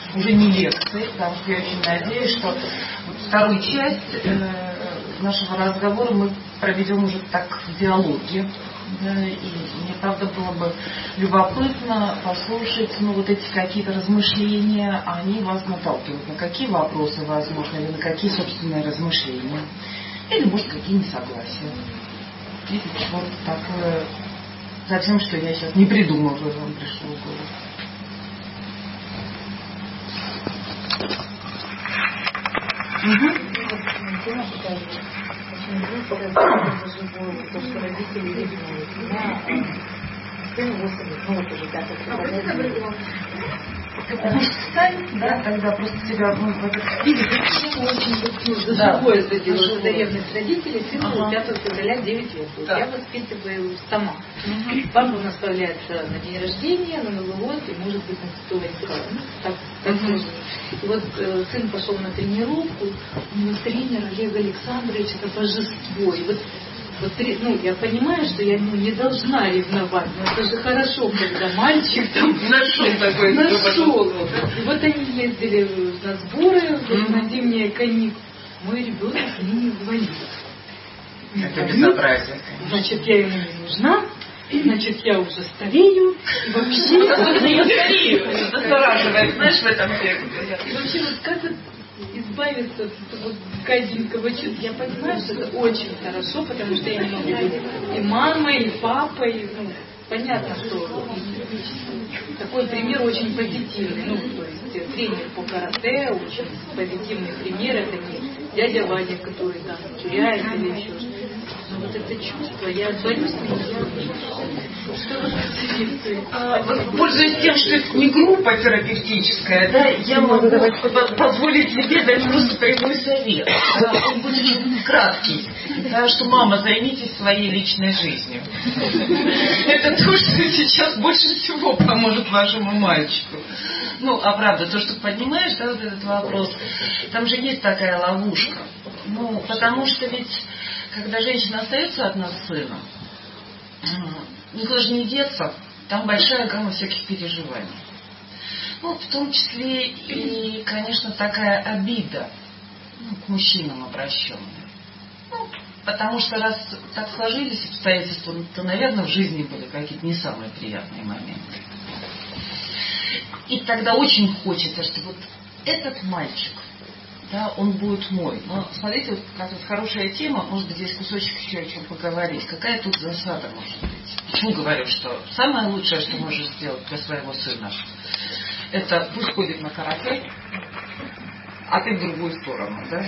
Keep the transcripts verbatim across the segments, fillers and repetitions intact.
уже не лекции, потому что я очень надеюсь, что вот вторую часть э, нашего разговора мы проведем уже так в диалоге. Да, и мне, правда, было бы любопытно послушать, ну, вот эти какие-то размышления, они вас наталкивают на какие вопросы возможно, или на какие собственные размышления, или, может, какие несогласия. Видите, вот такое, совсем, что я сейчас не придумываю, вам пришло в голову. Угу. То, что родители ревнуют, да, сын восемь, ну вот уже пятый поколение. Может, встань, да, тогда просто тебя ну, в этот виде очень за собой это делаю. Это ревность родителей, сыну пятого февраля девять лет. Да. Я воспитываю сама. Угу. Папа у нас появляется на день рождения, на Новый год и может быть на Святой Василий. Так, так угу. И вот э, сын пошел на тренировку, у него тренер Олег Александрович, это божество. И вот Вот, ну, я понимаю, что я ну, не должна ревновать, но это же хорошо, когда мальчик там нашел такой. Нашел. И вот они ездили на сборы, mm-hmm. на зимние каникулы. Мой ребенок мне не звонит. Это безобразие. Значит, я ему не нужна, значит, я уже старею. И вообще... Я старею. Настораживает, знаешь, в этом веке. И вообще, вот как вот избавиться от вот гаденького чувства. Я понимаю, что это очень хорошо, потому что я не могу быть и мамой, и папой. Ну, понятно, что такой пример очень позитивный. Ну, то есть тренер по карате, очень позитивный пример. Это не дядя Ваня, который там теряет или еще что-то. Но вот это чувство, я борюсь с ним. А, пользуясь тем, что это не группа терапевтическая, да, я могу позволить себе дать просто прямой совет. Он будет краткий. Да, что мама, займитесь своей личной жизнью. Это то, что сейчас больше всего поможет вашему мальчику. Ну, а правда, то, что поднимаешь, да, вот этот вопрос, там же есть такая ловушка. Ну, потому что ведь, когда женщина остается одна с сыном, никуда же не деться, там большая гамма всяких переживаний. Ну, в том числе и, конечно, такая обида, ну, к мужчинам обращенная. Ну, потому что раз так сложились обстоятельства, то, наверное, в жизни были какие-то не самые приятные моменты. И тогда очень хочется, что вот этот мальчик, да, он будет мой. Но смотрите, вот как вот хорошая тема, может быть, здесь кусочек еще о чем поговорить. Какая тут засада может быть? Почему говорю, что самое лучшее, что можешь сделать для своего сына, это пусть ходит на карате, а ты в другую сторону, да?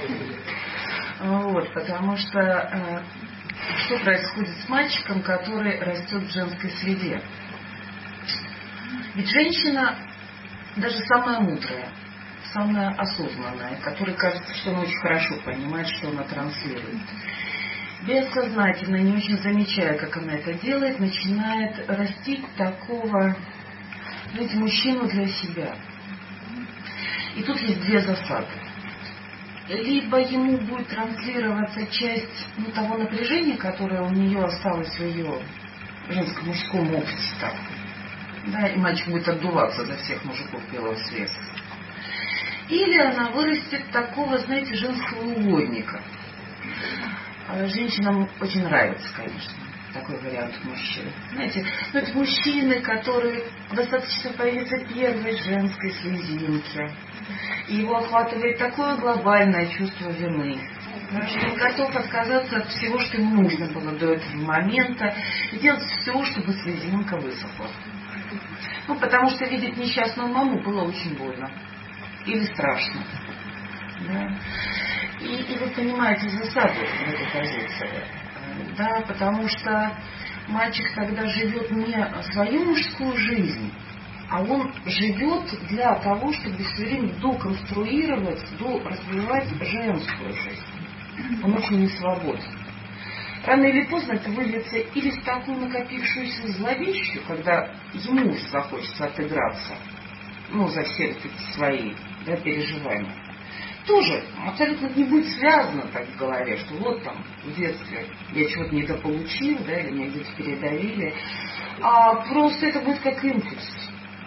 Вот, потому что э, что происходит с мальчиком, который растет в женской среде? Ведь женщина, даже самая мудрая, самая осознанная, которой кажется, что она очень хорошо понимает, что она транслирует, бессознательно, не очень замечая, как она это делает, начинает растить такого, знаете, мужчину для себя. И тут есть две засады. Либо ему будет транслироваться часть ну, того напряжения, которое у нее осталось в ее женско-мужском опыте, так, да, и мальчик будет отдуваться за всех мужиков белого света. Или она вырастет такого, знаете, женского угодника. Женщинам очень нравится, конечно, такой вариант мужчин. Знаете, но это мужчины, которые достаточно появится первой женской слезинки. И его охватывает такое глобальное чувство вины. Что он готов отказаться от всего, что ему нужно было до этого момента, и делать все, чтобы слезинка высохла. Ну, потому что видеть несчастную маму было очень больно. Или страшно. Да? И, и вы понимаете засаду в этой позиции. Да, потому что мальчик тогда живет не свою мужскую жизнь, а он живет для того, чтобы все время доконструировать, доразвивать женскую жизнь. Он очень несвободен. Рано или поздно это выльется или в такую накопившуюся зловещую, когда ему захочется отыграться, ну, за все эти свои, да, переживания. Тоже абсолютно не будет связано так в голове, что вот там в детстве я чего-то недополучил, да, или меня где-то передавили, а просто это будет как импульс.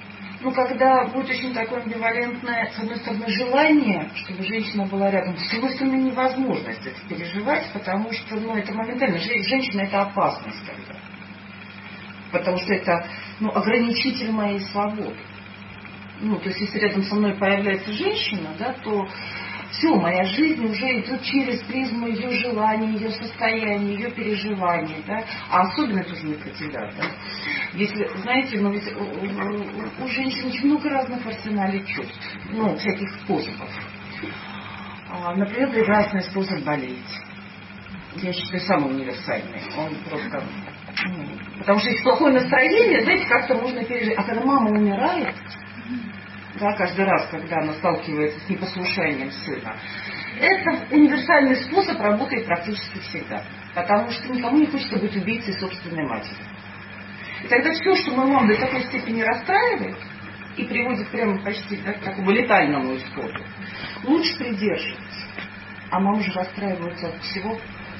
Ну, когда будет очень такое амбивалентное, с одной стороны, желание, чтобы женщина была рядом, с другой стороны, невозможность это переживать, потому что, ну, это моментально, женщина это опасность тогда. Потому что это, ну, ограничитель моей свободы. Ну, то есть, если рядом со мной появляется женщина, да, то все, моя жизнь уже идет через призму ее желаний, ее состояния, ее переживаний, да, а особенно это уже не про тебя, да. Если, знаете, ну ведь у, у, у женщин очень много разных арсеналей чувств, ну, всяких способов. А, например, прекрасный способ болеть. Я считаю, самый универсальный. Он просто... Ну, потому что есть плохое настроение, знаете, как-то можно пережить. А когда мама умирает, да, каждый раз, когда она сталкивается с непослушанием сына, это универсальный способ, работает практически всегда. Потому что никому не хочется быть убийцей собственной матери. И тогда все, что мою маму до такой степени расстраивает и приводит прямо почти, да, к такому летальному исходу, лучше придерживаться. А мамы же расстраиваются от всего.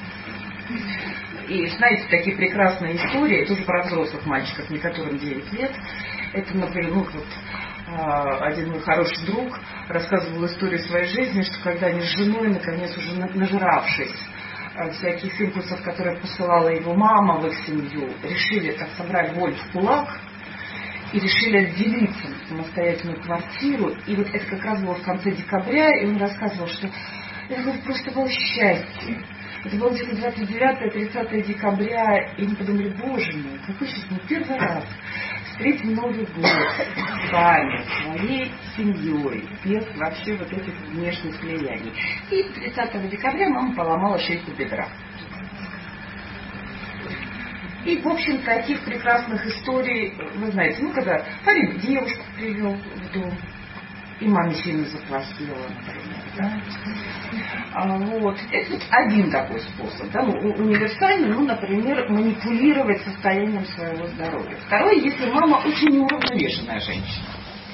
И знаете, такие прекрасные истории, тоже про взрослых мальчиков, не которым девять лет. Это, например, ну, вот, один мой хороший друг рассказывал историю своей жизни, что когда они с женой, наконец, уже нажравшись всяких импульсов, которые посылала его мама в их семью, решили, так собрать волю в кулак и решили отделиться на самостоятельную квартиру. И вот это как раз было в конце декабря, и он рассказывал, что это просто было счастье. Это было где-то двадцать девятое тридцатое декабря, и мы подумали, боже мой, какой сейчас мы первый раз встретим Новый год с вами, своей семьей, без вообще вот этих внешних влияний. И тридцатого декабря мама поломала шейку бедра. И, в общем, таких прекрасных историй, вы знаете, ну, когда парень девушку привел в дом, и маме сильно заплохело, например, да? А, вот. Это вот один такой способ, да, ну, универсальный, ну, например, манипулировать состоянием своего здоровья. Второй, если мама очень неуравновешенная женщина.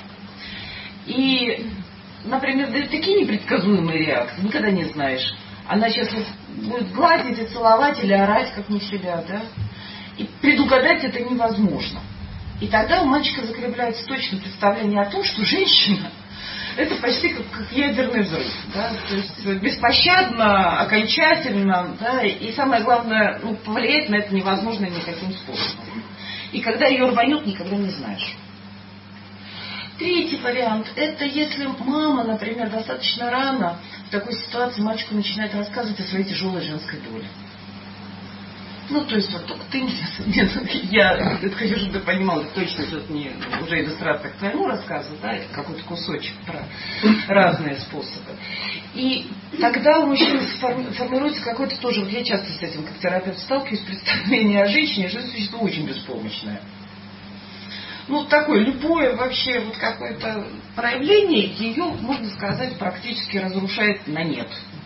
И, например, дают такие непредсказуемые реакции, никогда не знаешь. Она сейчас будет гладить и целовать или орать, как не в себя, да? И предугадать это невозможно. И тогда у мальчика закрепляется точное представление о том, что женщина это почти как, как ядерный взрыв, да? То есть беспощадно, окончательно, да? И самое главное, ну, повлиять на это невозможно никаким способом. И когда ее рванет, никогда не знаешь. Третий вариант, это если мама, например, достаточно рано в такой ситуации мальчику начинает рассказывать о своей тяжелой женской доле. Ну, то есть, вот только ты не... Нет, я это хочу, чтобы ты понимал, это точно идет не уже иллюстрация к твоему рассказу, да, это какой-то кусочек про разные способы. И тогда у мужчин формируется какой-то тоже, вот я часто с этим как терапевт сталкиваюсь, представление о женщине, что это существо очень беспомощное. Ну, такое любое вообще вот какое-то проявление, ее, можно сказать, практически разрушает на нет.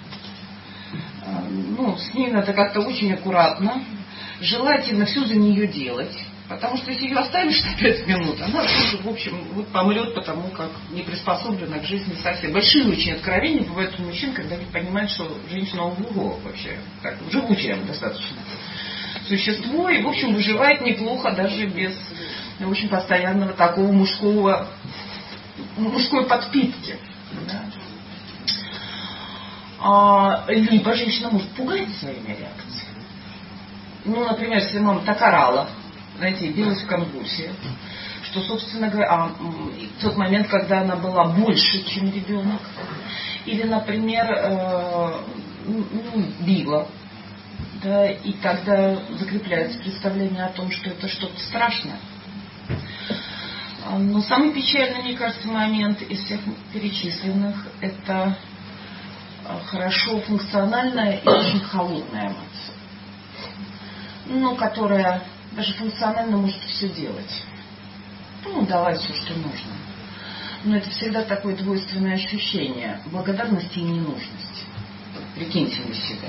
Ну, с ней надо как-то очень аккуратно, желательно все за нее делать, потому что если ее оставишь на пять минут, она тоже, в общем, вот помрет, потому как не приспособлена к жизни совсем. Большие очень откровения бывают у мужчин, когда они понимают, что женщина ого вообще, так, живучая достаточно существо, и, в общем, выживает неплохо даже без, в общем, постоянного такого мужского, мужской подпитки. Да? А, либо женщина может пугать своими реакциями. Ну, например, если мама так орала, знаете, билась в конвульсиях, что, собственно говоря, а, в тот момент, когда она была больше, чем ребенок, или, например, э, ну, била, да, и тогда закрепляется представление о том, что это что-то страшное. Но самый печальный, мне кажется, момент из всех перечисленных – это хорошо функциональная и очень холодная эмоция, ну, которая даже функционально может все делать, ну, давать все, что нужно. Но это всегда такое двойственное ощущение благодарности и ненужности. Прикиньте на себя.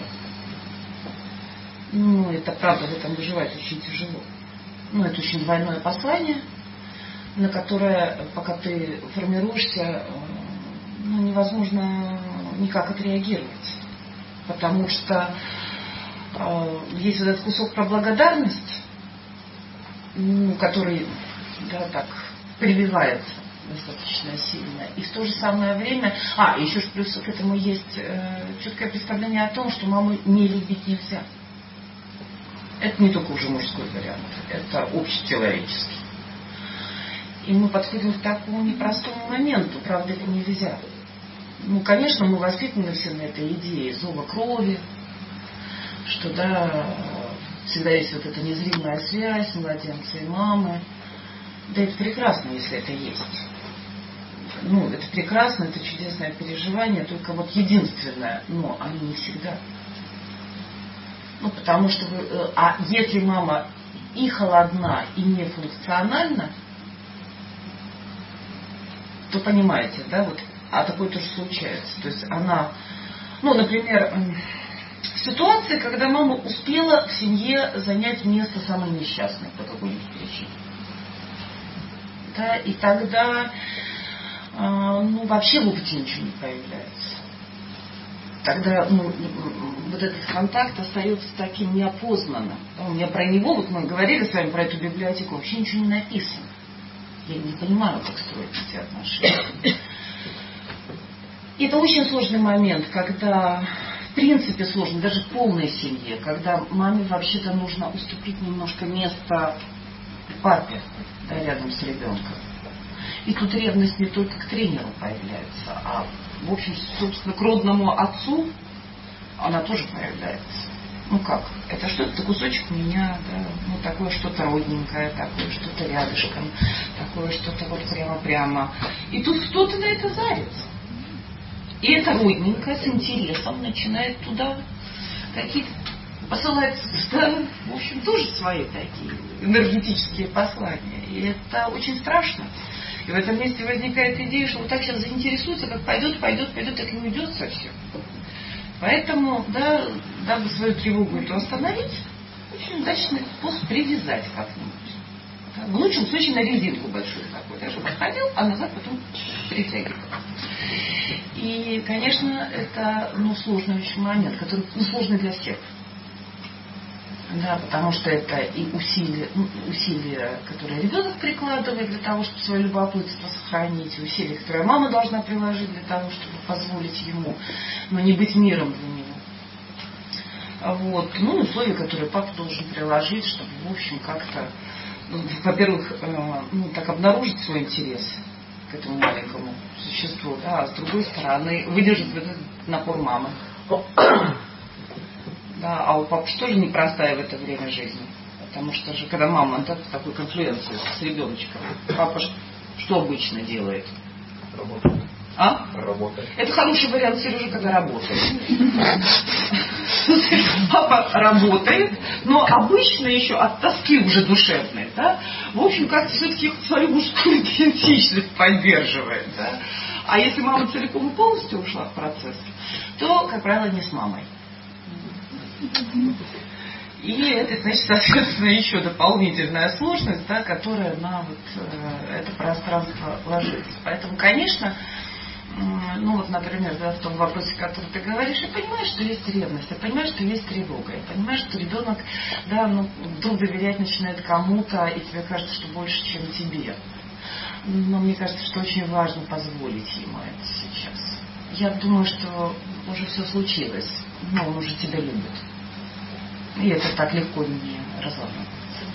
Ну, это правда, в этом выживать очень тяжело. Ну, это очень двойное послание, на которое, пока ты формируешься, ну, невозможно никак отреагировать. Потому что э, есть вот этот кусок про благодарность, ну, который, да, так прививается. достаточно сильно. И в то же самое время... А, еще ж плюс к этому есть э, четкое представление о том, что маму не любить нельзя. Это не только уже мужской вариант, это общечеловеческий. И мы подходим к такому непростому моменту, правда, это нельзя. Ну, конечно, мы воспитаны все на этой идее зова крови, что, да, всегда есть вот эта незримая связь младенца и мамы. Да, это прекрасно, если это есть. Ну, это прекрасно, это чудесное переживание, только вот единственное, но они не всегда. Ну, потому что вы, а если мама и холодна, и не функциональна, то понимаете, да, вот, а такое тоже случается. То есть она, ну, например, ситуация, когда мама успела в семье занять место самой несчастной по какой-нибудь причине. Да, и тогда, ну, вообще в опыте ничего не появляется. Тогда, ну, вот этот контакт остается таким неопознанным. У меня про него, вот мы говорили с вами про эту библиотеку, вообще ничего не написано. Я не понимаю, как строить эти отношения. И это очень сложный момент, когда, в принципе, сложно, даже в полной семье, когда маме вообще-то нужно уступить немножко места папе, да, рядом с ребенком. И тут ревность не только к тренеру появляется, а, в общем, собственно, к родному отцу она тоже появляется. Ну как? Это что-то кусочек меня, да, ну такое что-то родненькое, такое что-то рядышком, такое что-то вот прямо-прямо. И тут кто-то на это зарится. И это родненькое с интересом начинает туда какие-то посылать, да, в общем, тоже свои такие энергетические послания. И это очень страшно. И в этом месте возникает идея, что вот так сейчас заинтересуется, как пойдет, пойдет, пойдет, так и не уйдет совсем. Поэтому, да, дабы свою тревогу эту остановить, очень удачный способ привязать как-нибудь. Да, в лучшем случае на резинку большую такую, да, чтобы ходил, а назад потом притягивал. И, конечно, это, ну, сложный очень момент, который, ну, сложный для всех. Да, потому что это и усилия, ну, усилия, которые ребенок прикладывает для того, чтобы свое любопытство сохранить, и усилия, которые мама должна приложить для того, чтобы позволить ему, но не быть миром для него. Вот. Ну, условия, которые папа должен приложить, чтобы, в общем, как-то, ну, во-первых, э, ну, так обнаружить свой интерес к этому маленькому существу, да, а с другой стороны, выдержать этот напор мамы. Да, а у папы тоже непростая в это время жизни. Потому что же, когда мама, да, в такой конфлюенции с ребеночком, папа что обычно делает? Работает. А? Работает. Это хороший вариант, Сережа, когда работает. Папа работает, но обычно еще от тоски уже душевной, да, в общем, как-то все-таки свою мужскую идентичность поддерживает, да. А если мама целиком и полностью ушла в процесс, то, как правило, не с мамой. И это, значит, соответственно, еще дополнительная сложность, да, которая на вот, э, это пространство ложится. Поэтому, конечно, э, ну вот, например, да, в том вопросе, который ты говоришь, я понимаю, что есть ревность, я понимаю, что есть тревога, я понимаю, что ребенок, да, ну, вдруг доверять начинает кому-то, и тебе кажется, что больше, чем тебе. Но мне кажется, что очень важно позволить ему это сейчас. Я думаю, что уже все случилось, но он уже тебя любит. И это так легко не разламывается.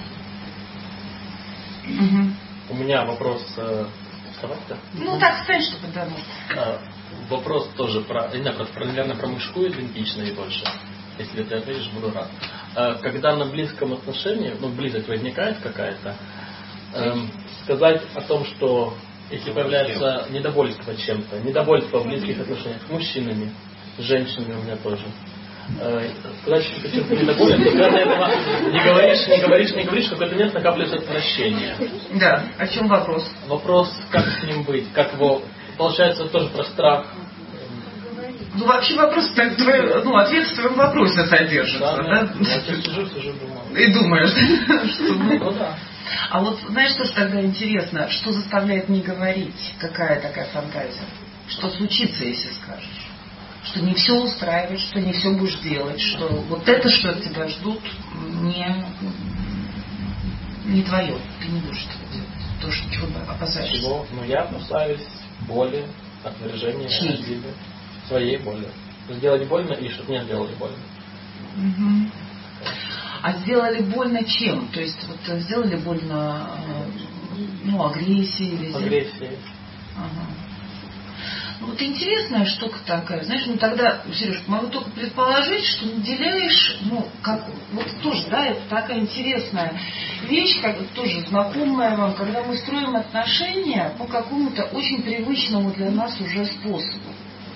Угу. У меня вопрос... Сказать-то? Ну так, сказать, чтобы да. А, вопрос тоже про... Не знаю, про, наверное, про мужскую идентичность больше. Если ты ответишь, буду рад. А, когда на близком отношении, ну, близость возникает какая-то, эм, сказать о том, что если появляется недовольство чем-то, недовольство в близких отношениях с мужчинами, с женщинами у меня тоже, сказать, что ты чем-то недоволен, то когда этого не говоришь, не говоришь, не говоришь, в какой-то момент накапливается отвращение. Да, о чем вопрос? Вопрос, как с ним быть, как его, получается, тоже про страх. Ну, вообще вопрос, так, твой, ну, ответ в твоем вопросе содержится, да? Да, да? Я сижу, сижу, думаю. И думаешь, что... Ну, да. А вот знаешь, что же тогда интересно, что заставляет не говорить, какая такая фантазия? Что случится, если скажешь? Что не все устраивает, что не все будешь делать, что вот это, что от тебя ждут, не, не твое, ты не будешь этого делать. то, что чего опасаешься? Чего? Ну, я опасаюсь боли, отвержения, обиды, своей боли. Сделать больно и чтобы мне сделали больно. Угу. А сделали больно чем? То есть вот сделали больно, ну, агрессией? Агрессией. Ага. Ну, вот интересная штука такая, знаешь, ну тогда, Сереж, могу только предположить, что наделяешь, ну, как, вот тоже, да, это такая интересная вещь, как тоже знакомая вам, когда мы строим отношения по какому-то очень привычному для нас уже способу.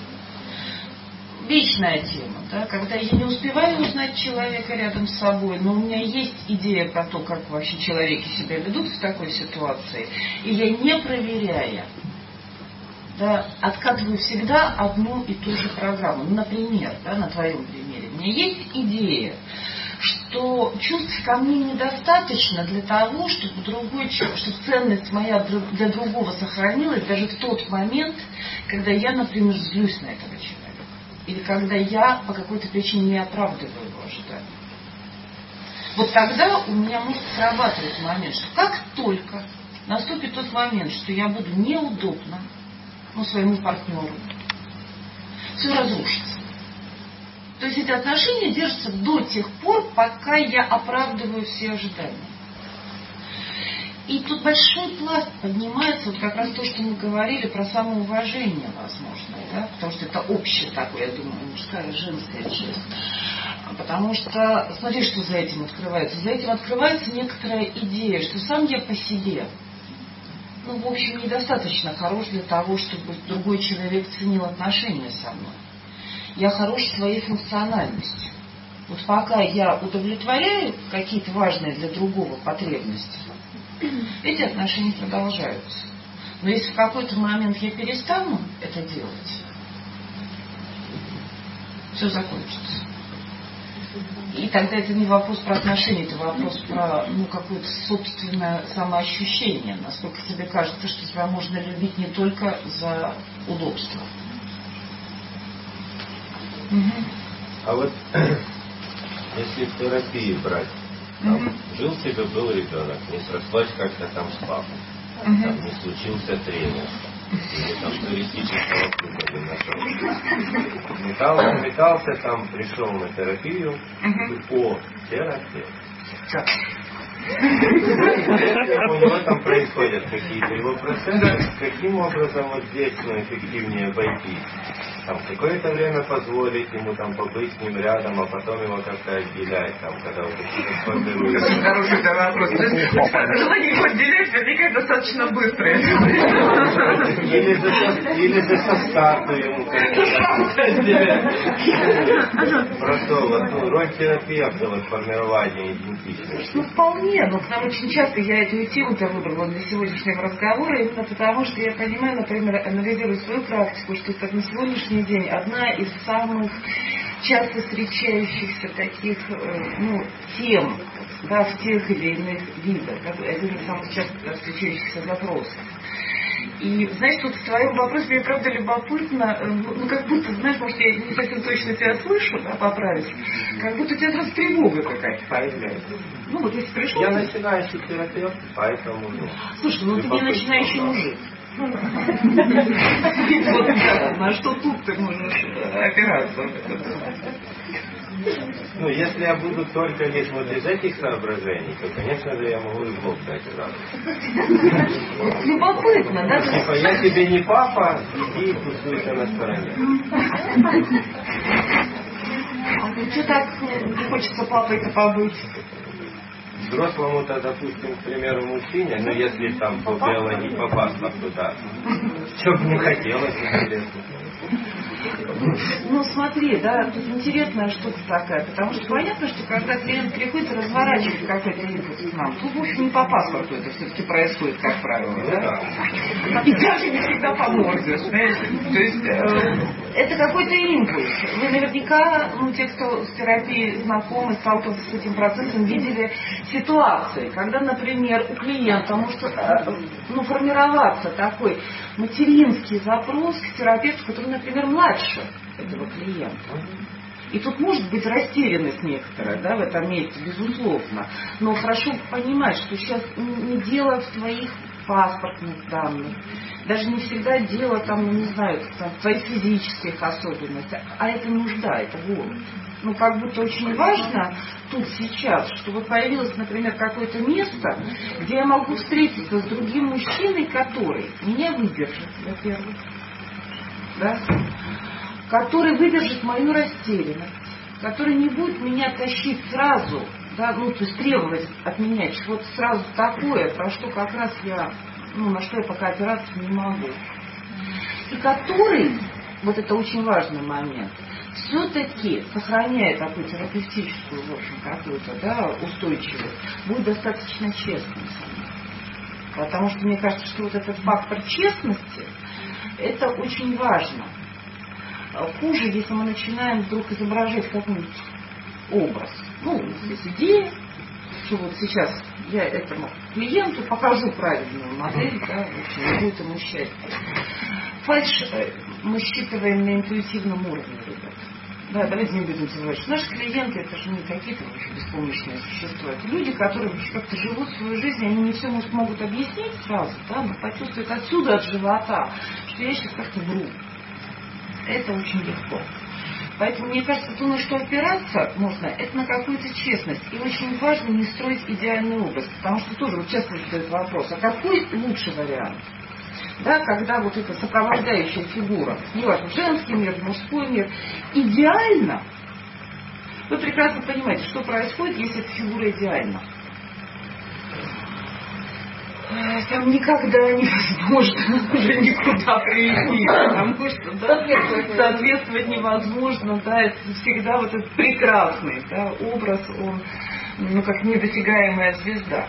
Вечная тема, да, когда я не успеваю узнать человека рядом с собой, но у меня есть идея про то, как вообще человеки себя ведут в такой ситуации, и я, не проверяя, да, откатываю всегда одну и ту же программу. Ну, например, да, на твоем примере, у меня есть идея, что чувств ко мне недостаточно для того, чтобы другой, чтобы ценность моя для другого сохранилась даже в тот момент, когда я, например, злюсь на этого человека. Или когда я по какой-то причине не оправдываю его ожидания. Вот тогда у меня может срабатывать момент, что как только наступит тот момент, что я буду неудобна, ну, своему партнеру, все разрушится. То есть эти отношения держатся до тех пор, пока я оправдываю все ожидания. И тут большой пласт поднимается, вот как раз то, что мы говорили про самоуважение, возможно, да? Потому что это общее такое, я думаю, мужская и женская часть. Потому что, смотри, что за этим открывается. За этим открывается некоторая идея, что сам я по себе, ну, в общем, недостаточно хорош для того, чтобы другой человек ценил отношения со мной. Я хорош своей функциональностью. Вот пока я удовлетворяю какие-то важные для другого потребности, эти отношения продолжаются. Но если в какой-то момент я перестану это делать, все закончится. И тогда это не вопрос про отношения, это вопрос про, ну, какое-то собственное самоощущение. Насколько тебе кажется, что тебя можно любить не только за удобство. Угу. А вот если в терапии брать, там, угу. жил себе, был ребенок, не срослась как-то там с папой, угу. там, не случился тренер, или там туристического клуба не нашел. Метался, метался, там пришел на терапию, угу. о, терапия. У него там происходят какие-то его процессы, каким образом вот здесь ну, эффективнее обойти. Там какое-то время позволить ему там побыть с ним рядом, а потом его как-то отделять, там, когда вот это сформируется. Очень хороший вопрос. Желание его отделять возникает достаточно быстро. Или за, или за составку ему как-то. Просто вот, ну, роль терапевта в формировании идентичности. Ну, вполне, но к нам очень часто я эту тему-то выбрала для сегодняшнего разговора, именно потому, что я понимаю, например, анализирую свою практику, что это на сегодняшний день одна из самых часто встречающихся таких, ну, тем, да, в тех или иных видах, один из самых часто встречающихся запросов. И, знаешь, тут в твоем вопросе мне правда любопытно, ну, как будто, знаешь, может, я не совсем точно тебя слышу, да, поправить, как будто у тебя сразу тревога какая-то появляется. Ну, вот если пришел... Я начинающий терапевт, поэтому... Ну, слушай, ну ты не начинающий мужик. Вот, на что тут ты можешь опираться? Ну, если я буду только лишь вот из этих соображений, то, конечно же, я могу и в Бог дать сразу. Любопытно, да? Типа, я тебе не папа, иди и тусуйся на стороне. А ну что так не хочется папой-то побыть? Взрослому-то, допустим, к примеру, мужчине, ну, если там по биологии, по паспорту, да. Что бы не хотелось, интересно. Ну смотри, да, тут интересная штука такая, потому что понятно, что когда клиент приходит и разворачивает какой-то импульс к нам, тут, в общем, не по паспорту это все-таки происходит, как правило, да? И даже не всегда по морде, знаете? То есть э, это какой-то импульс. Вы наверняка, ну, те, кто с терапией знакомы, сталкиваются с этим процессом, видели ситуации, когда, например, у клиента может э, ну, формироваться такой материнский запрос к терапевту, который, например, младше этого клиента. И тут может быть растерянность некоторая, да, в этом месте, безусловно. Но хорошо понимать, что сейчас не дело в твоих паспортных данных. Даже не всегда дело там, ну, не знаю, там, в твоих физических особенностях, а это нужда, это голод. Ну, как будто очень важно тут сейчас, чтобы появилось, например, какое-то место, где я могу встретиться с другим мужчиной, который меня выдержит, во-первых, да? Который выдержит мою растерянность, который не будет меня тащить сразу, да, ну, то есть требовать от меня чего-то сразу такое, про что как раз я, ну, на что я пока опираться не могу. И который, вот это очень важный момент, все-таки, сохраняя такую терапевтическую, в общем, какую-то, да, устойчивость, будет достаточно честным со мной. Потому что мне кажется, что вот этот фактор честности, это очень важно. Хуже, если мы начинаем вдруг изображать какой-нибудь образ. Ну, здесь идея, что вот сейчас я этому клиенту покажу правильную модель, да, в общем, не будет ему счастья. Фальшь мы считываем на интуитивном уровне, ребята. Да, давайте не будем забывать, что наши клиенты это же не какие-то очень беспомощные существа. Это люди, которые как-то живут свою жизнь, они не все могут объяснить сразу, да, но почувствуют отсюда, от живота, что я сейчас как-то вру. Это очень легко. Поэтому, мне кажется, то, на что опираться можно, это на какую-то честность. И очень важно не строить идеальный образ. Потому что тоже вот часто задают вопрос, а какой лучший вариант? Да, когда вот эта сопровождающая фигура, неважно, женский мир, мужской мир, идеально, вы прекрасно понимаете, что происходит, если эта фигура идеальна. Там никогда невозможно уже никуда прийти, потому что да, соответствовать невозможно, да, это всегда вот этот прекрасный, да, образ, он, ну, как недосягаемая звезда.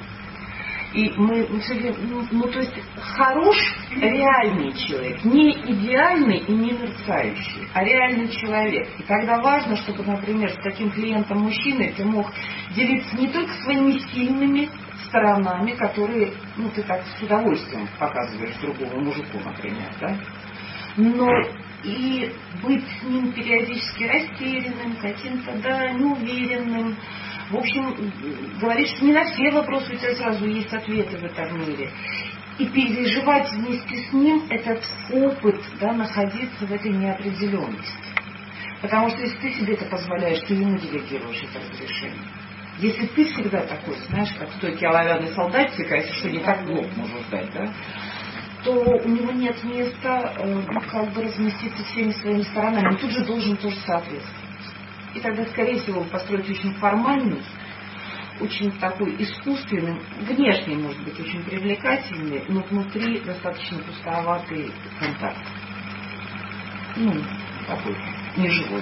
И мы, мы все время, ну, ну, то есть хорош реальный человек, не идеальный и не мерцающий, а реальный человек. И тогда важно, чтобы, например, с таким клиентом мужчиной ты мог делиться не только своими сильными сторонами, которые, ну, ты так с удовольствием показываешь другому мужику, например, да, но и быть с ним периодически растерянным, каким-то, да, неуверенным. В общем, говорит, что не на все вопросы у тебя сразу есть ответы в этом мире. И переживать вместе с ним этот опыт, да, находиться в этой неопределенности. Потому что если ты себе это позволяешь, ты ему делегируешь это разрешение. Если ты всегда такой, знаешь, как стойкий оловянный солдатик, а если что не так, лоб можно ждать, да, то у него нет места, ну, как бы разместиться всеми своими сторонами. Он тут же должен тоже соответствовать. И тогда, скорее всего, он построит очень формальный, очень такой искусственный, внешне, может быть, очень привлекательный, но внутри достаточно пустоватый контакт. Ну, такой неживой.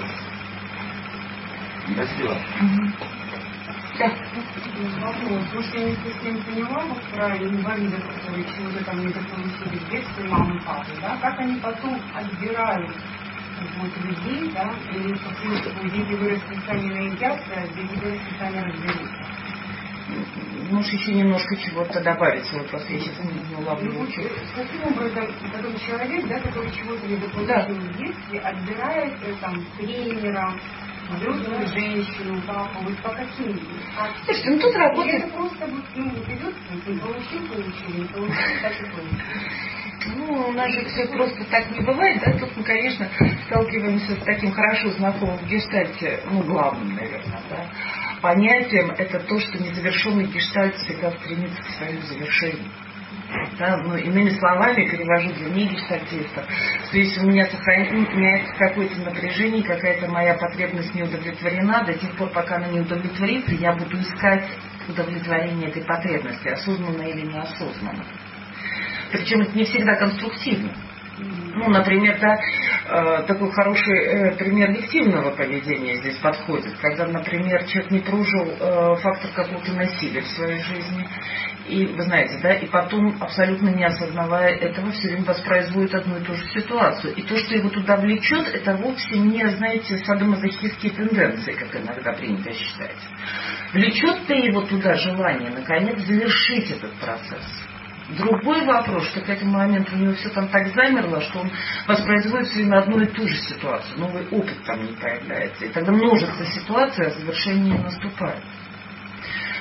Спасибо. Угу. Да. Вопрос. Потому что я не совсем поняла, вот про инвалидов, которые чего-то там не дополучили в детстве, мамы, папы, да, как они потом отбирают вот людей, да, или по дети выросли сами наедятся, а дети выросли сами разберутся. Можешь еще немножко чего-то добавить, вот просто я сейчас не улавливаю. Ну, каким образом такой человек, да, который чего-то не дополучил да. в детстве, отбирает там тренера, взрослую женщину, папу, вот по каким? Слушайте, ну тут работает... Это просто вот, ну, вот идет, не получил, получил, не получил, так и получил. Ну, у нас же все просто так не бывает, да, тут мы, конечно, сталкиваемся с таким хорошо знакомым в гештальте, ну, главным, наверное, да, понятием, это то, что незавершенный гештальт всегда стремится к своему завершению. Да, ну, иными словами, перевожу для негештальтистов, то есть у меня сохраняется какое-то напряжение, какая-то моя потребность не удовлетворена, до тех пор, пока она не удовлетворится, я буду искать удовлетворение этой потребности, осознанно или неосознанно. Причем это не всегда конструктивно. Ну, например, да, э, такой хороший э, пример лективного поведения здесь подходит, когда, например, человек не прожил э, фактор какого-то насилия в своей жизни, и, вы знаете, да, и потом, абсолютно не осознавая этого, все время воспроизводит одну и ту же ситуацию. И то, что его туда влечет, это вовсе не, знаете, садомазохистские тенденции, как иногда принято считать. Влечет-то его туда желание, наконец, завершить этот процесс. Другой вопрос, что к этому моменту у него все там так замерло, что он воспроизводит все время одну и ту же ситуацию. Новый опыт там не появляется. И тогда множится ситуация, а завершение не наступает.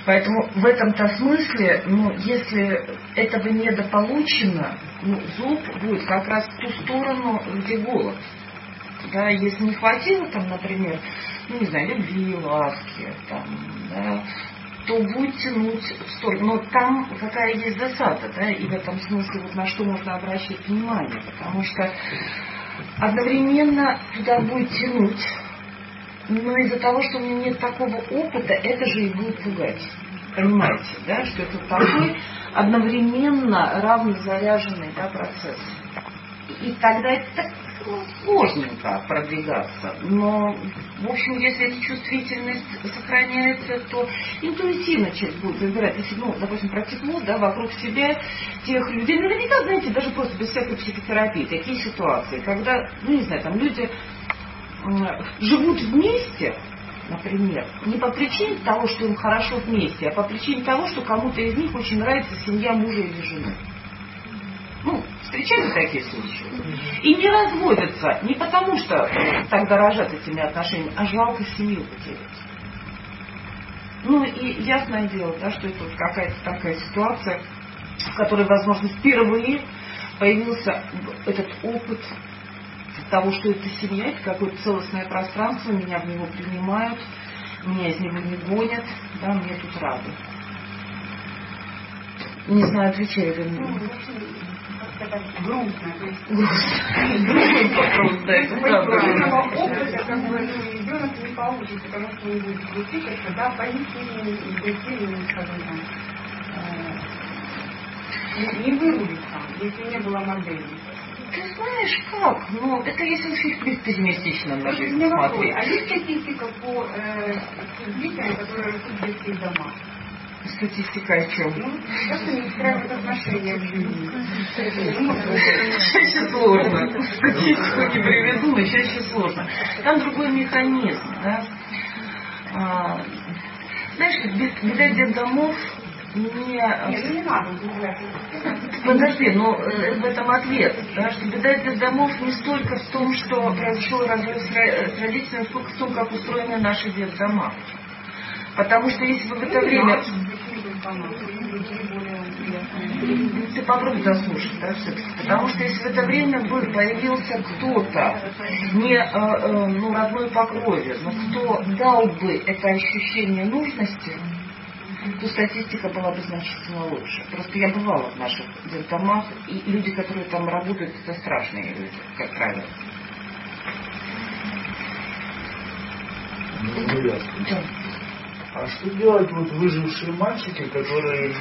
Поэтому в этом-то смысле, ну, если этого недополучено, ну, зуб будет как раз в ту сторону, где голод. Да, если не хватило там, например, ну, не знаю, любви, ласки, там, да, то будет тянуть в сторону. Но там какая есть засада, да, и в этом смысле вот на что можно обращать внимание, потому что одновременно туда будет тянуть, но из-за того, что у меня нет такого опыта, это же и будет пугать. Понимаете, да, что это такой одновременно равно заряженный, да, процесс. И тогда это так сложненько продвигаться. Но, в общем, если эта чувствительность сохраняется, то интуитивно человек будет выбирать. Если, ну, допустим, про тепло, да, вокруг себя тех людей, наверняка, знаете, даже просто без всякой психотерапии, такие ситуации, когда, ну, не знаю, там люди живут вместе, например, не по причине того, что им хорошо вместе, а по причине того, что кому-то из них очень нравится семья мужа или жены. Ну, встречаются такие случаи. И не разводятся не потому, что так дорожат этими отношениями, а жалко семью потерять. Ну и ясное дело, да, что это вот какая-то такая ситуация, в которой, возможно, впервые появился этот опыт того, что это семья, это какое-то целостное пространство, меня в него принимают, меня из него не гонят, да, мне тут рады. Не знаю, отвечаю ли мне. Грустно, то есть грустный вопрос, да, это правда. Опыта, как бы, ребенок не получит, потому что не будет крутить, когда позитивнее, негативнее, скажем там, не вырулит там, если не было модели. Ты знаешь как? Ну, это если слишком пессимистично на жизнь смотреть. А есть статистика по э, детям, которые растут в детских домах? Статистика о чем? Ну, как они устраивают отношения в жизни? Чаще сложно. Статистику не приведу, но чаще сложно. Там другой механизм, да. А, знаешь, беда детдомов не... Нет, ну не надо удивлять. Подожди, но в этом ответ, да, что беда детдомов не столько в том, что произошел разрыв с родителями, сколько в том, как устроены наши детдома. Потому что если вы в это время... Ты попробуй дослушать, да, все-таки. Потому что если в это время бы появился кто-то, не э, э, ну, родной по крови, но кто дал бы это ощущение нужности, то статистика была бы значительно лучше. Просто я бывала в наших детдомах, и люди, которые там работают, это страшные люди, как правило. Ну, ясно. Да. А что делать вот выжившие мальчики, которые...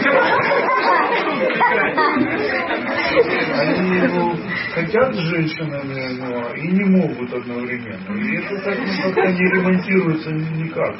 Они ну, хотят с женщинами, но и не могут одновременно. И это так ну, как-то не ремонтируется никак.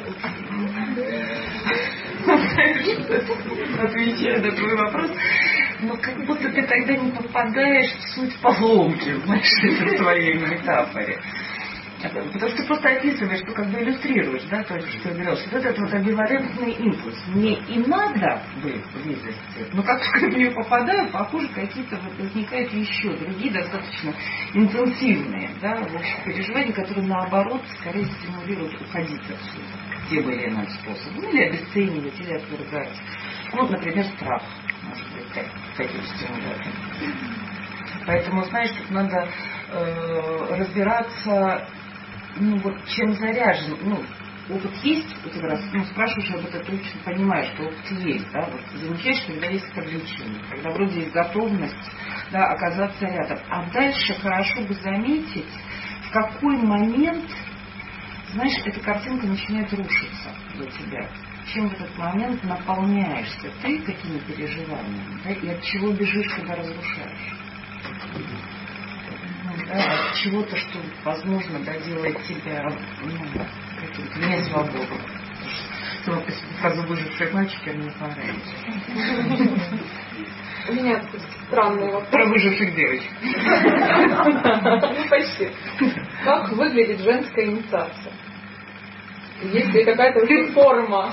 Отвечая на твой вопрос, но как будто ты тогда не попадаешь в суть поломки в нашей своей метафоре. Потому что ты просто описываешь, что как бы иллюстрируешь, да, то, что я говорила, что вот этот вот амбивалентный импульс. Мне и надо бы близости, но как только в нее попадаю, похоже, какие-то вот возникают еще другие достаточно интенсивные, да, в общем, переживания, которые наоборот скорее стимулируют уходить отсюда тем или иным способом, ну, или обесценивать, или отвергать. Ну, например, страх, может быть, как, таким стимулятором. Поэтому, знаешь, тут надо э, разбираться, ну, вот, чем заряжен, ну, опыт есть, у тебя раз, ну, спрашиваешь об этом, точно понимаешь, что опыт есть, да, вот, замечаешь, когда есть привлечение, когда вроде есть готовность, да, оказаться рядом. А дальше хорошо бы заметить, в какой момент, знаешь, эта картинка начинает рушиться для тебя. Чем в этот момент наполняешься ты какими переживаниями, да, и от чего бежишь, когда разрушаешь. Да, от чего-то, что, возможно, да, делает тебя ну, каким-то несвободным. Сама по себе фраза «выжившие мальчики» мне понравилась. У меня странный вопрос. Про выживших девочек. Ну, почти. Как выглядит женская инициация? Есть ли какая-то форма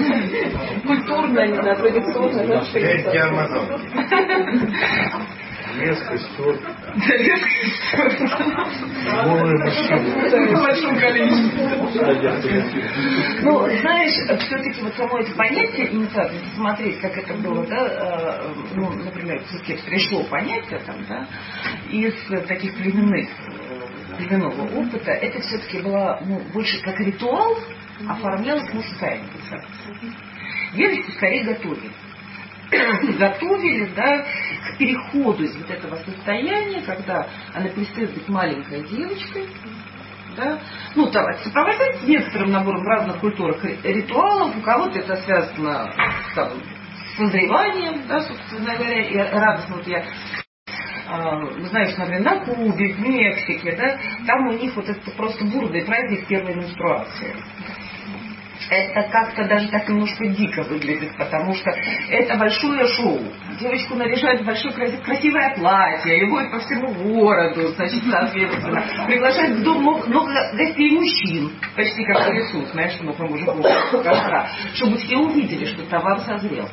культурная, не знаю, традиционная женская инициация? Лес, костер. Лес, костер. Голые мужчины. В большом количестве. Ну, знаешь, все-таки вот само это понятие инициации, смотреть, как это было, да, ну, например, все-таки пришло понятие там, да, из таких племенных, племенного опыта, это все-таки было, ну, больше как ритуал, оформлялась мужская инициация. Девочку скорее готовили. Готовили, да, к переходу из вот этого состояния, когда она перестает быть маленькой девочкой, да, ну, давайте сопровождать некоторым набором в разных культурах ритуалов, у кого-то это связано там, с созреванием, да, собственно говоря, и радостно, вот я знаю, что, например, на Кубе, в Мексике, да, там у них вот это просто бурный праздник первой менструации. Это как-то даже так немножко дико выглядит, потому что это большое шоу. Девочку наряжают в большое красивое платье, и водят по всему городу, значит, соответственно. Приглашают в дом много гостей мужчин, почти как Иисус, знаешь, мы там уже было костра, чтобы все увидели, что товар созрел.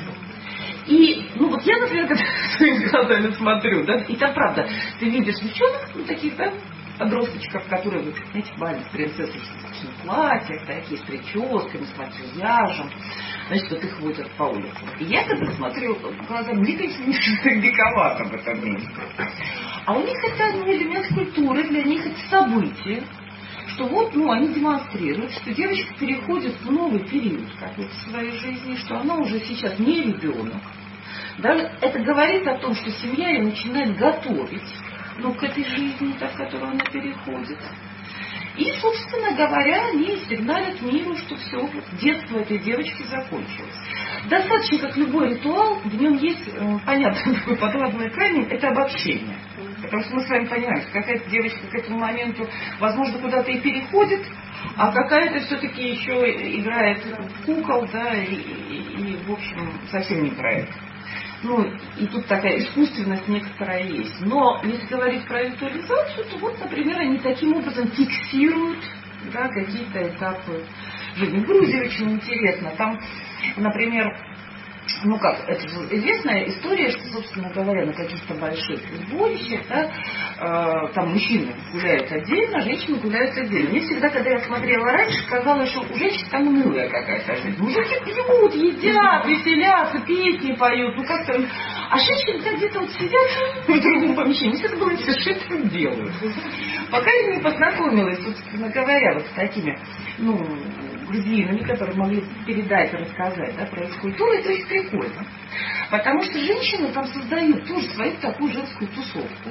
И, ну вот я, например, когда своими глазами смотрю, да, и там правда, ты видишь девчонок, ну таких, да, подросточков, которые, вот, знаете, бальных принцессы в платьях, такие с прическами, с макияжем, значит, вот их водят по улице. И я когда смотрю, глаза мне, конечно, не диковато в этом месте. А у них это, ну, элемент культуры, для них это событие, что вот, ну, они демонстрируют, что девочка переходит в новый период какой-то в своей жизни, что она уже сейчас не ребенок. Да? Это говорит о том, что семья ее начинает готовить, ну, к этой жизни, так, в которую она переходит. И, собственно говоря, они сигналят миру, что все, детство этой девочки закончилось. Достаточно, как любой ритуал, в нем есть, понятно, такой подводный камень, это обобщение. Потому что мы с вами понимаем, что какая-то девочка к этому моменту, возможно, куда-то и переходит, а какая-то все-таки еще играет в кукол, да, и, и, и, в общем, совсем не про это. Ну, и тут такая искусственность некоторая есть. Но если говорить про ритуализацию, то вот, например, они таким образом фиксируют, да, какие-то этапы жизни. В Грузии очень интересно. Там, например, ну как, это же известная история, что, собственно говоря, на каких-то больших сборищах, да, э, там мужчины гуляют отдельно, женщины гуляют отдельно. Мне всегда, когда я смотрела раньше, казалось, что у женщин там унылая какая-то жизнь. Мужики пьют, едят, веселятся, песни поют, ну как-то. А женщины где-то вот сидят в другом помещении, это было совершенно так делают. Пока я не познакомилась, собственно говоря, вот с такими, ну, грузинами, которые могли передать и рассказать, да, про их культуру, это очень прикольно. Потому что женщины там создают тоже свою такую женскую тусовку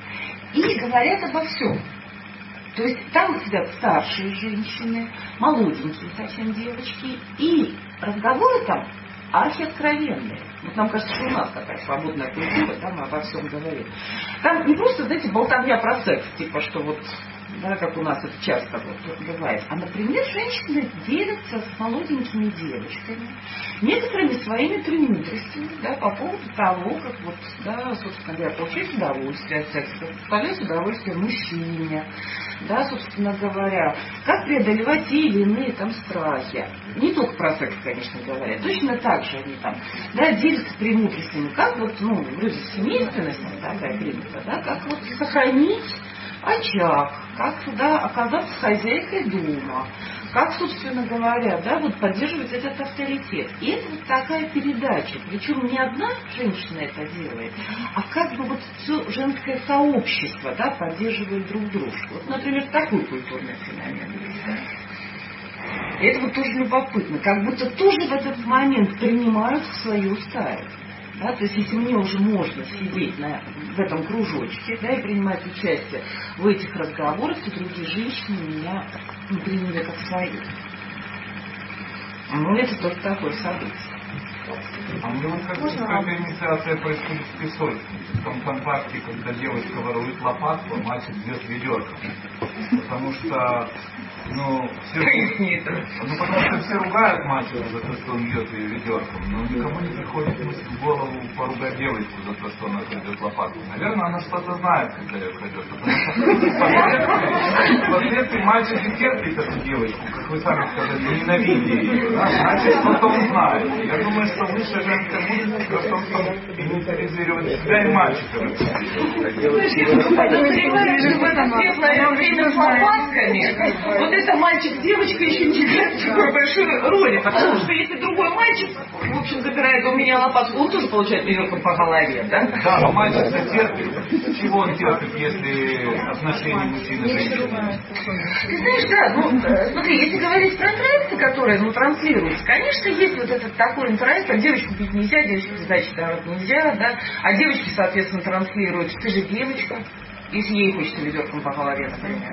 и говорят обо всем. То есть там сидят старшие женщины, молоденькие совсем девочки, и разговоры там архиоткровенные. Вот нам кажется, что у нас такая свободная культура, да, мы обо всем говорим. Там не просто, знаете, болтовня про секс, типа, что вот, да, как у нас это часто вот бывает, а, например, женщины делятся с молоденькими девочками некоторыми своими премудростями, да, по поводу того, как вот, да, собственно говоря, получать удовольствие от секса, доставлять удовольствие мужчине, да, собственно говоря, как преодолевать те или иные там страхи. Не только про секс, конечно говоря, точно так же они там, да, делятся премудростями, как вот, ну, вроде семейственность, такая принята, да, как вот сохранить очаг, как туда оказаться хозяйкой дома, как, собственно говоря, да, вот поддерживать этот авторитет. И это вот такая передача. Причем не одна женщина это делает, а как бы вот все женское сообщество, да, поддерживает друг дружку. Вот, например, такой культурный феномен есть, да. И это вот тоже любопытно. Как будто тоже в этот момент принимают в свою стаю. Да, то есть если мне уже можно сидеть на, в этом кружочке, да, и принимать участие в этих разговорах, то другие женщины меня, ну, приняли как свои. Ну, это тоже такое событие. А мне вот кажется, что эта инициация происходит в песочнице, в том контакте, когда девочка ворует лопатку, а мальчик бьет ведерком. Потому что, ну, все, ну, потому что все ругают мальчика за то, что он бьет ее ведерком, но никому не приходит мысль в голову поругать девочку за то, что она крадет лопатку. Наверное, она что-то знает, когда ее крадет. Потому что впоследствии мальчик и терпит эту девочку, как вы сами сказали, ненавидя ее. Значит, потом знает. Я думаю, что что высшая женская мудрость в том, чтобы инициализировать себя и мальчика. Светлое время с лопатками. Вот это мальчик-девочка еще не играет такой большой роли, потому что если другой мальчик, в общем, забирает у меня лопатку, он тоже получает ведерком по голове, да? Да, но мальчик-то терпит. Чего он терпит, если отношения мужчины и женщины? Ты знаешь, да, ну, смотри, если говорить про интроекты, которые, ну, транслируются, конечно, есть вот этот такой интроект, а девочку пить нельзя, девочку сдачи давать нельзя, да, а девочки, соответственно, транслируют, ты же девочка, если ей хочется ведерком по голове, например.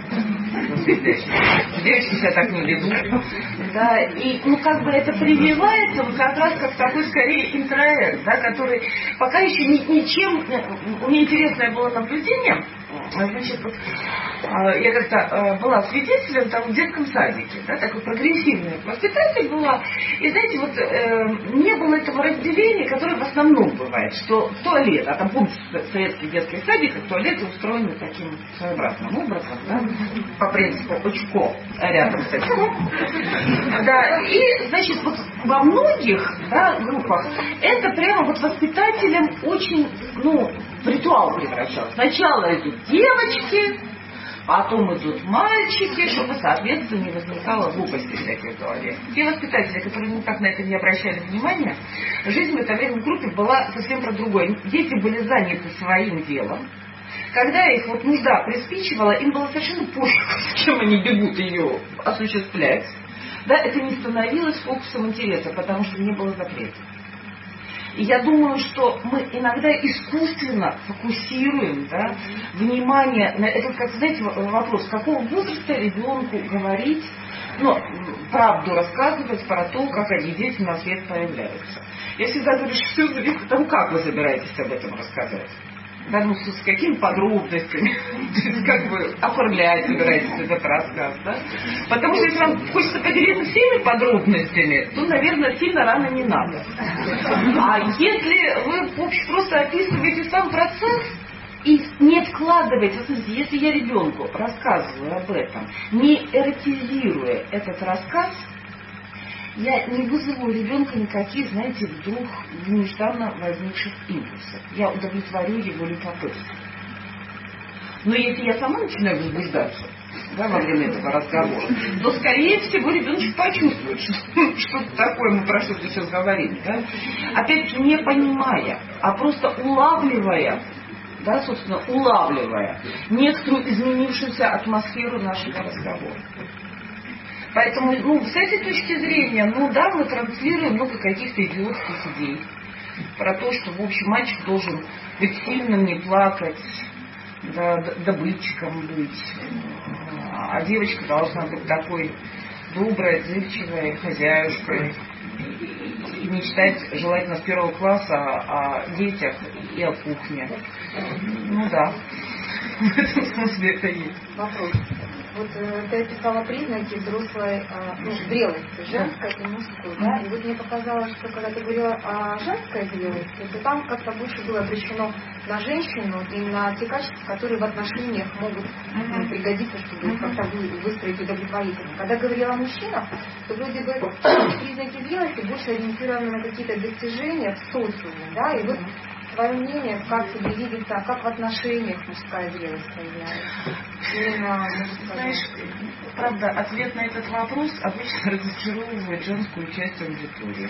Девочки себя так не ведут. Да, и, ну, как бы это прививается вот как раз как такой, скорее, интроект, да, который пока еще ни, ничем... У меня интересное было наблюдение. Значит, вот, я как-то была свидетелем там в детском садике, да, такой прогрессивный воспитатель была, и знаете, вот э, не было этого разделения, которое в основном бывает, что туалет, а там, помните, в советских детских садиках туалеты устроены таким своеобразным образом, да, по принципу очко рядом с этим. Да, и, значит, вот во многих, да, группах это прямо вот воспитателям очень, ну, в ритуал превращалось. Сначала идут девочки, потом идут мальчики, чтобы, соответственно, не возникало глупости всяких в туалете. Те воспитатели, которые никак на это не обращали внимания, жизнь в это время в группе была совсем про другое. Дети были заняты своим делом. Когда их вот нужда приспичивала, им было совершенно пофиг, с чем они бегут ее осуществлять. Да, это не становилось фокусом интереса, потому что не было запрета. И я думаю, что мы иногда искусственно фокусируем, да, внимание на этот, как, знаете, вопрос, какого возраста ребенку говорить, ну, правду рассказывать про то, как они, дети, на свет появляются. Я всегда говорю, что все зависит от того, как вы собираетесь об этом рассказать. Да, ну, с, с какими подробностями, как бы оформлять собираетесь этот рассказ, да? Потому что если вам хочется поделиться всеми подробностями, то, наверное, сильно рано не надо. А если вы просто описываете сам процесс и не вкладываете, смотрите, если я ребенку рассказываю об этом, не эротизируя этот рассказ, я не вызову у ребенка никаких, знаете, вдруг нежданно возникших импульсов. Я удовлетворю его любопытство. Но если я сама начинаю возбуждаться, да, во время этого разговора, то, скорее всего, ребеночек почувствует, что что-то такое мы про что-то сейчас говорим. Да? Опять-таки, не понимая, а просто улавливая, да, собственно, улавливая некоторую изменившуюся атмосферу нашего разговора. Поэтому, ну, с этой точки зрения, ну да, мы транслируем много каких-то идиотских идей. Про то, что, в общем, мальчик должен быть сильным, не плакать, да, добытчиком быть. А девочка должна быть такой доброй, отзывчивой, хозяюшкой. И мечтать желательно с первого класса о детях и о кухне. Ну да, в этом смысле это есть. Вопрос. Вот э, ты описала признаки взрослой, э, ну, зрелости, женской и мужской, да? И вот мне показалось, что когда ты говорила о женской зрелости, то там как-то больше было обращено на женщину и на те качества, которые в отношениях могут ну, пригодиться, чтобы как-то выстроить удовлетворительно. Когда говорила о мужчинах, то вроде бы признаки зрелости больше ориентированы на какие-то достижения в социуме, да? И вот твое мнение, как тебе видится, как в отношениях мужская зрелость появляется? Именно, знаешь, правда, ответ на этот вопрос обычно разочаровывает женскую часть аудитории.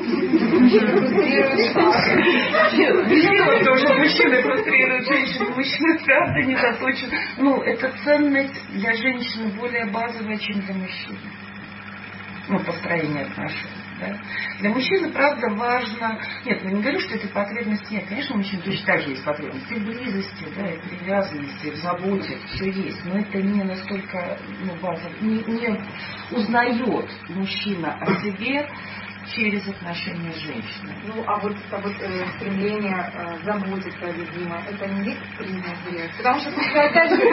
Нет, тоже мужчины фрустрируют женщин, мужчины правда не заточен. Ну, это ценность для женщины более базовая, чем для мужчины. Ну, построение отношений. Да? Для мужчины, правда, важно... Нет, ну не говорю, что этой потребности нет. Конечно, у мужчин точно так же есть потребности в близости, да, и привязанности, в заботе, все есть. Но это не настолько, ну, базово. Не, не узнает мужчина о себе через отношения с женщиной. Ну, а вот это вот э, стремление э, заботиться о любимой, это не есть признак зрелости? Потому что, опять же,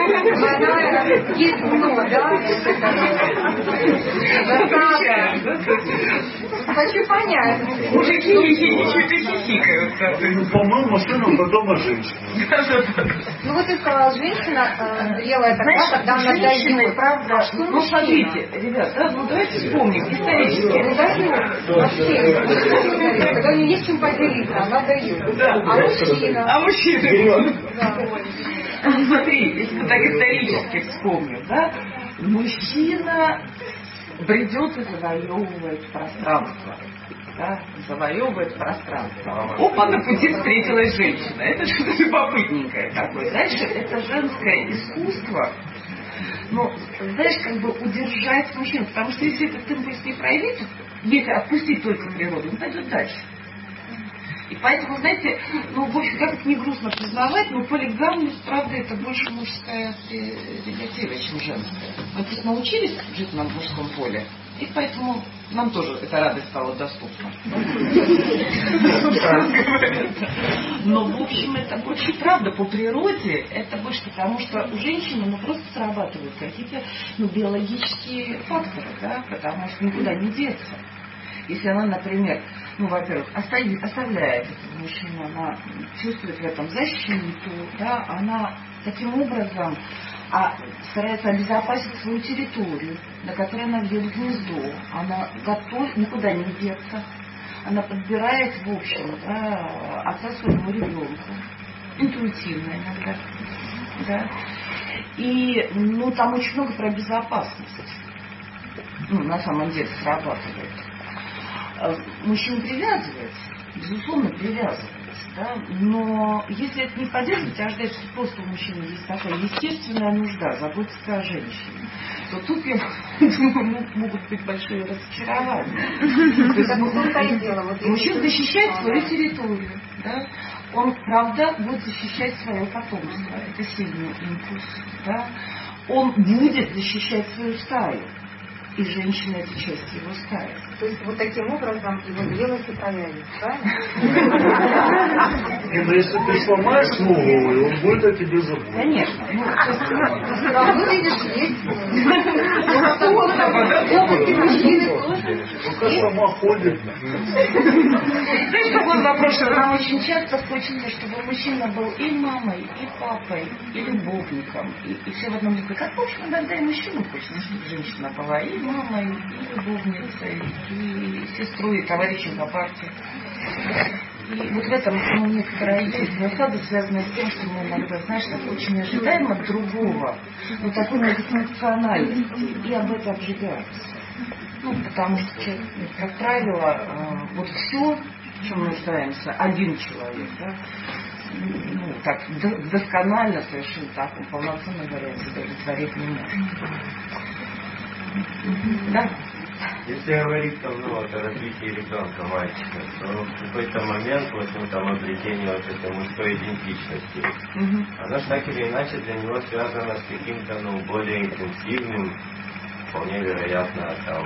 есть много, да? Хочу понять. Мужики хихикают и хихикают. Ну, по-моему, машина потом о женщине. Ну вот ты сказала, женщина э, зрелая тогда, когда она женщины, дает. правда, А что ну мужчина? смотрите, ребят, да, ну давайте вспомним исторически. Ну дает. Вообще, когда у нее есть чем поделиться, она дает. Да. А мужчина? А мужчина? Да. Ну, смотри, если мы так исторически вспомним, да, мужчина бредет и завоевывает пространство. Да, завоевывает пространство. Опа, на пути встретилась женщина. Это что-то любопытненькое такое. Дальше это женское искусство. Ну, знаешь, как бы удержать мужчину. Потому что если этот импульс не проявить, если отпустить только природу, он пойдет дальше. И поэтому, знаете, ну, в общем, как это не грустно признавать, но полигамность, правда, это больше мужская прерогатива, чем женская. Мы просто научились жить на мужском поле, и поэтому нам тоже эта радость стала доступна. Но, в общем, это больше правда по природе, это больше потому, что у женщины ну, просто срабатывают какие-то ну, биологические факторы, да, потому что никуда не деться. Если она, например, ну, во-первых, оставляет, оставляет этого мужчину, она чувствует в этом защиту, да, она таким образом а, старается обезопасить свою территорию, на которой она ведет гнездо, она готова никуда не деться, она подбирает, в общем, да, отца своему ребенку, интуитивно иногда, да, и, ну, там очень много про безопасность, ну, на самом деле срабатывает. Мужчина привязывается, безусловно, привязывается, да? Но если это не поддерживать, а ждать, что просто у мужчины есть такая естественная нужда заботиться о женщине, то тут, я думаю, могут быть большие разочарования. То есть, ну, мужчина защищает свою территорию, да? Он, правда, будет защищать свое потомство, это сильный импульс, да? Он будет защищать свою стаю. И женщина — это часть его стаи. То есть вот таким образом его зрелость и проявится, правильно? И ну, если ты сломаешь ногу, он будет о тебе заботиться. Конечно. Ну, все равно, видишь, есть опыт мужчины тоже. Пока сама ходит. Знаешь, такой вопрос, что нам очень часто хочется, чтобы мужчина был и мамой, и папой, и любовником, и, и все в одном лице. Как, в общем, иногда и мужчину хочется, чтобы женщина была и мамой, и любовницей, и сестрой, и товарищем по партии. И вот в этом ну, некоторая есть засада, связанная с тем, что мы иногда, знаешь, так очень ожидаем от другого, ну, такой недисфункциональности, и об этом обжигаемся. Ну, потому что, как правило, э, вот все, в чем нуждаемся, один человек, да, ну, так досконально совершенно так, он полноценно говоря, удовлетворить не может. Да? Если говорить там, ну, вот, о развитии ребенка, мальчика, то в какой-то момент вот, ну, там, обретение вот этой мужской идентичности, Угу. она же так или иначе для него связана с каким-то, ну, более интенсивным, вполне вероятно, там,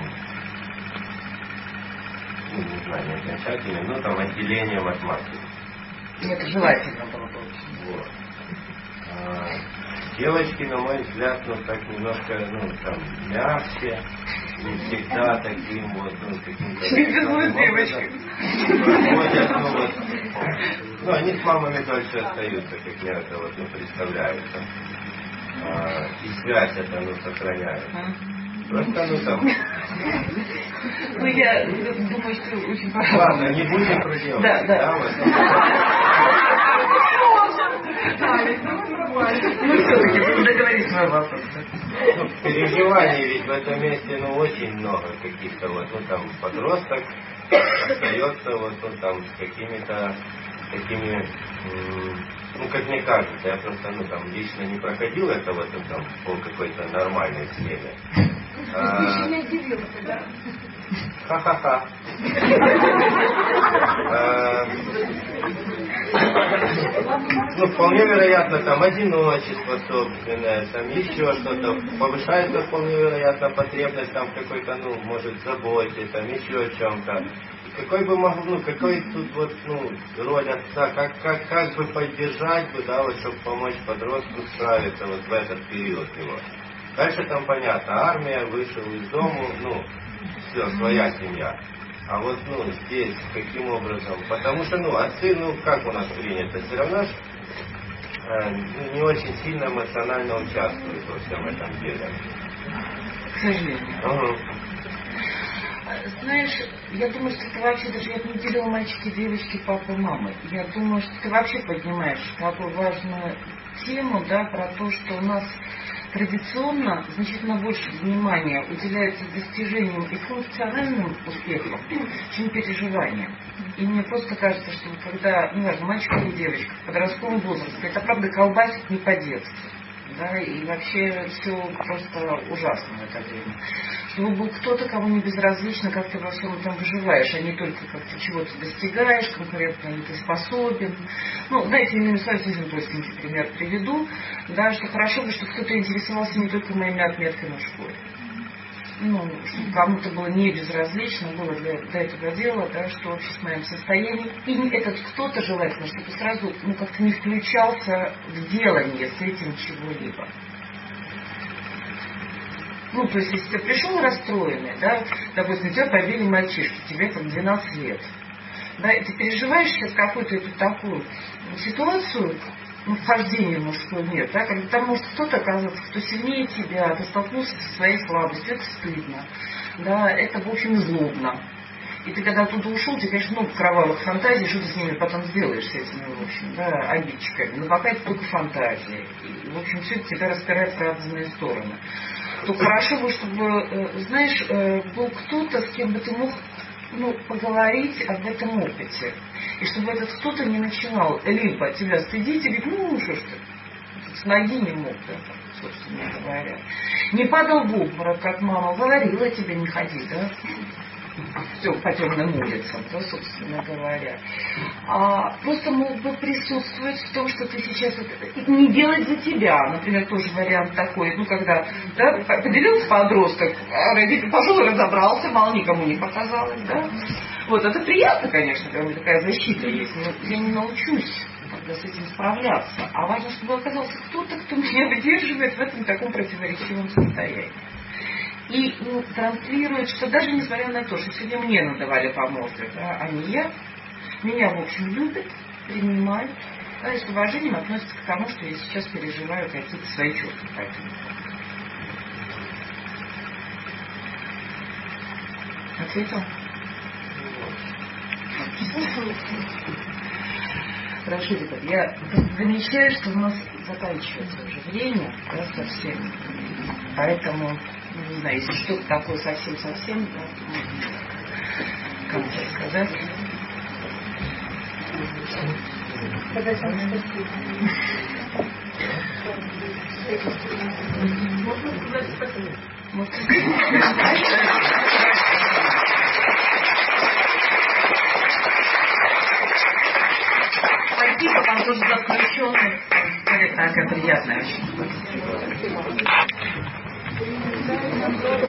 ну, не знаю, не окончательным, но там отделением от матери. Это желательно было бы. Вот. А, девочки, на мой взгляд, ну, так немножко, ну, там, мягче, не всегда таким вот, ну, каким-то... Привезут девочки. Проходят, ну, вот, ну, они с мамами дольше остаются, как мне это вот, ну, представляется. А, и связь это, ну, сохраняют. Просто, ну, там... Ну, я думаю, что очень правильно. Ладно, не будем про девочек. Да, да. Вот. Ну, все-таки, вы договорились свой вопрос. Ну, переживаний ведь в этом месте, ну, очень много каких-то, вот, ну, там, подросток остается, вот, ну, там, с какими-то такими, м- ну, как мне кажется, я просто, ну, там, лично не проходил это, вот, ну, там, по какой-то нормальной схеме. А, Ты меня удивился, да? Ха-ха-ха. А, Ну, вполне вероятно, там одиночество собственное, там еще что-то. Повышается вполне вероятно потребность там в какой-то, ну, может, заботе, там еще о чем-то. Какой бы мог, ну, какой тут вот, ну, роль отца, как, как, как бы поддержать бы, да, вот, чтобы помочь подростку справиться вот в этот период его. Дальше там понятно, армия, вышел из дому, ну, все, своя семья. А вот, ну, здесь каким образом? Потому что, ну, отцы, ну, как у нас принято, все равно ж, э, не очень сильно эмоционально участвуют во всем этом деле. К сожалению. Угу. Знаешь, я думаю, что ты вообще, даже я бы не делила мальчики, девочки, папы, мамы. Я думаю, что ты вообще поднимаешь такую важную тему, да, про то, что у нас традиционно значительно больше внимания уделяется достижениям и функциональным успехам, чем переживаниям. И мне просто кажется, что когда, ну, важно, мальчик или девочка в подростковом возрасте, это правда колбасит не по-детски. Да, и вообще все просто ужасно в это время. Чтобы был кто-то, кому не безразлично, как ты во всем этом выживаешь, а не только как ты чего-то достигаешь, конкурентно ли ты способен. Ну, знаете, именно свою жизнь простенький пример приведу, да, что хорошо бы, чтобы кто-то интересовался не только моими отметками в школе. Ну, чтобы кому-то было не безразлично, было для, для этого дела, да, что вообще с моим состоянием. И этот кто-то желательно, чтобы сразу, ну, как-то не включался в делание с этим чего-либо. Ну, то есть, если ты пришел расстроенный, да, допустим, тебя побили мальчишки, тебе там двенадцать лет, да, и ты переживаешь сейчас какую-то эту такую ситуацию, ну, вхождение в мужской мир, да, когда там может кто-то оказаться, кто сильнее тебя, ты столкнулся со своей слабостью, это стыдно, да, это, в общем, злобно. И ты когда оттуда ушел, тебе, конечно, много кровавых фантазий, что ты с ними потом сделаешь, с этими, в общем, да, обидчиками. Но пока это только фантазии. И, в общем, все это тебя распирает в разные стороны. То хорошо бы, чтобы, знаешь, был кто-то, с кем бы ты мог, ну, поговорить об этом опыте. И чтобы этот кто-то не начинал либо тебя стыдить и говорить, ну, что ж ты, с ноги не мог, да, собственно говоря. Не падал в обморок, как мама говорила тебе, не ходи, да, все по темным улицам, да, собственно говоря. А просто мог бы присутствовать в том, что ты сейчас вот, не делать за тебя, например, тоже вариант такой, ну, когда, да, поделился подросток, а родитель пошел и разобрался, мало никому не показалось, да. Вот, это приятно, конечно, когда у меня такая защита есть, но я не научусь тогда с этим справляться. А важно, чтобы оказался кто-то, кто меня выдерживает в этом таком противоречивом состоянии. И, ну, транслирует, что даже несмотря на то, что сегодня мне надавали по морде, да, а не я, меня, в общем, любят, принимают, да, и с уважением относятся к тому, что я сейчас переживаю какие-то свои чувства по этому поводу. Ответил? Хорошо, ребят, я замечаю, что у нас заканчивается уже время, да, совсем. Поэтому, ну, не знаю, если что-то такое совсем-совсем, да, как это сказать? Сказать вам спасибо. Можно сказать спасибо. Можно сказать. Спасибо вам тоже за включенность. Это такая приятная очень.